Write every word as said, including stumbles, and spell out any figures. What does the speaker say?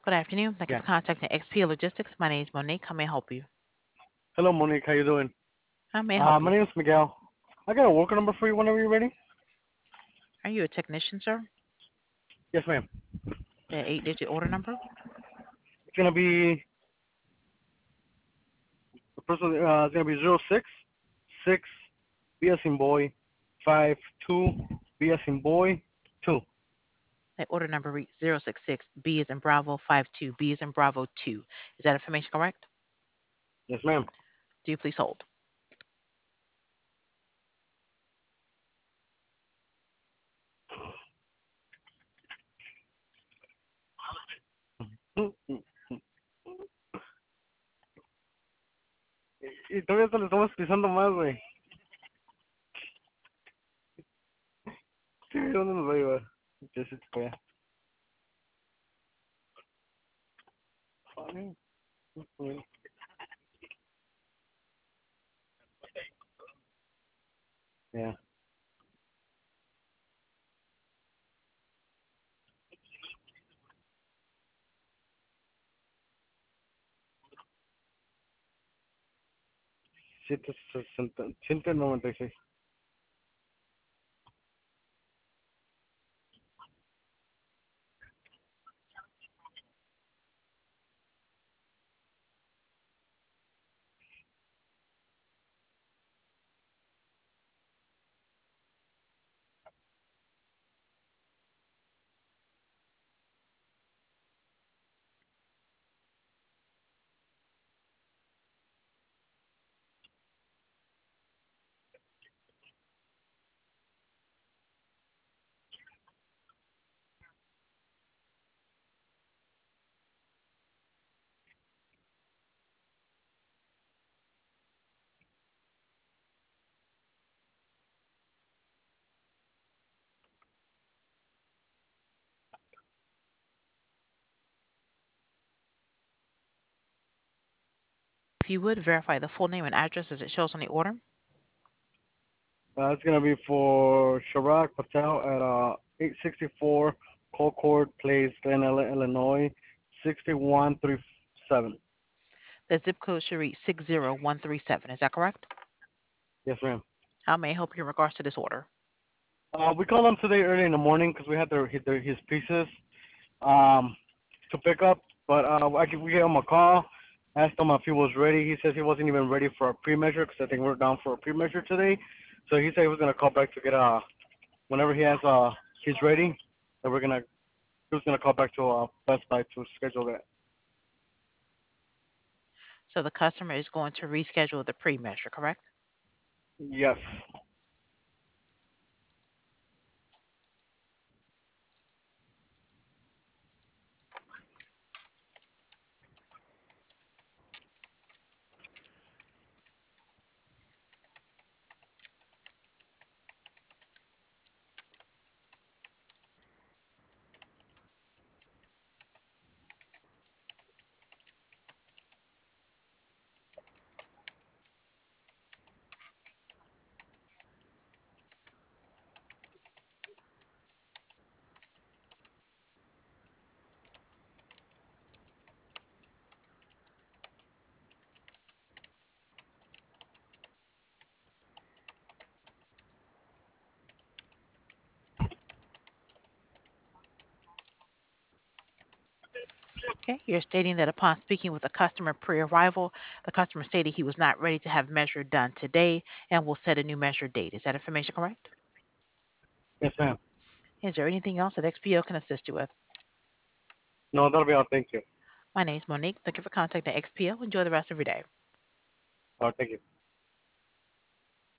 Good afternoon. Thank you Yeah. for contacting X P Logistics. My name is Monique. How may I help you? Hello, Monique. How you doing? How may I Uh, help my you? name is Miguel. I got a worker number for you whenever you're ready. Are you a technician, sir? Yes, ma'am. The eight-digit order number? It's gonna be the first one. Uh, it's gonna be zero six six B as in boy five two B as in boy two. That order number reads zero six six B is in Bravo five two B is in Bravo two. Is that information correct? Yes, ma'am. Do you please hold? Mm, mm, mm. Y todavía te lo estamos pisando más, güey. Sí, ¿dónde nos va a llevar? Ya se te fue. Ay, güey. Yeah. Siete sesenta, ciento noventa y seis. If you would, verify the full name and address as it shows on the order. Uh, it's gonna be for Sharak Patel at uh eight sixty-four Colcord Place, Glen Ellen, Illinois, sixty one three seven. The zip code should read six zero one three seven. Is that correct? Yes, ma'am. How may I help you in regards to this order? Uh, we called him today early in the morning because we had their, his, their, his pieces um to pick up, but uh, I, we gave him a call, asked him if he was ready. He says he wasn't even ready for a pre-measure because I think we're down for a pre-measure today. So he said he was gonna call back to get uh whenever he has uh he's ready. That we're gonna he was gonna call back to uh Best Buy to schedule that. So the customer is going to reschedule the pre-measure, correct? Yes. Okay. You're stating that upon speaking with the customer pre-arrival, the customer stated he was not ready to have measure done today and will set a new measure date. Is that information correct? Yes, ma'am. Is there anything else that X P O can assist you with? No, that'll be all. Thank you. My name is Monique. Thank you for contacting X P O. Enjoy the rest of your day. All right, thank you.